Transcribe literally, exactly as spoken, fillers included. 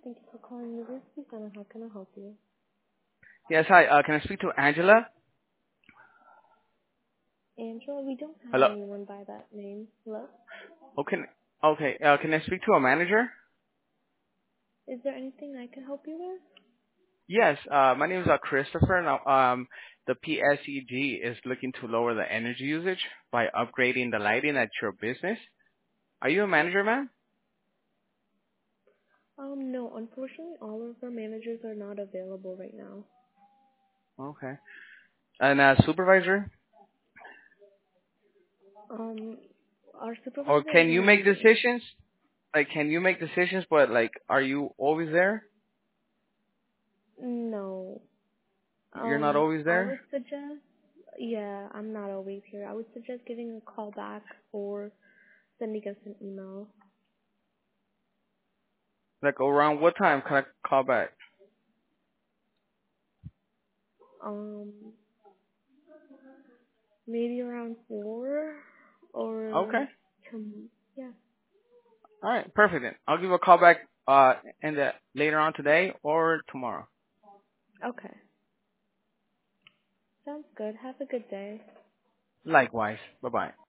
Thank you for calling the Risky Center. How can I help you? Yes, hi. Uh, can I speak to Angela? Angela, we don't have Hello. anyone by that name. Hello? Oh, can, okay. Uh, can I speak to a manager? Is there anything I can help you with? Yes. Uh, my name is uh, Christopher. Now, um, the P S E G is looking to lower the energy usage by upgrading the lighting at your business. Are you a manager, ma'am? Um, no, unfortunately, all of our managers are not available right now. Okay. And uh, supervisor? Um, our Or supervisor is can in you a make meeting. decisions? Like, can you make decisions? But like, are you always there? No. You're not Um, always I there. would suggest, yeah, I'm not always here. I would suggest giving a call back or sending us an email. Like, around what time can I call back? Um, maybe around four Okay. or, tom- yeah. All right. Perfect. Then I'll give a call back uh in the later on today or tomorrow. Okay. Sounds good. Have a good day. Likewise. Bye bye.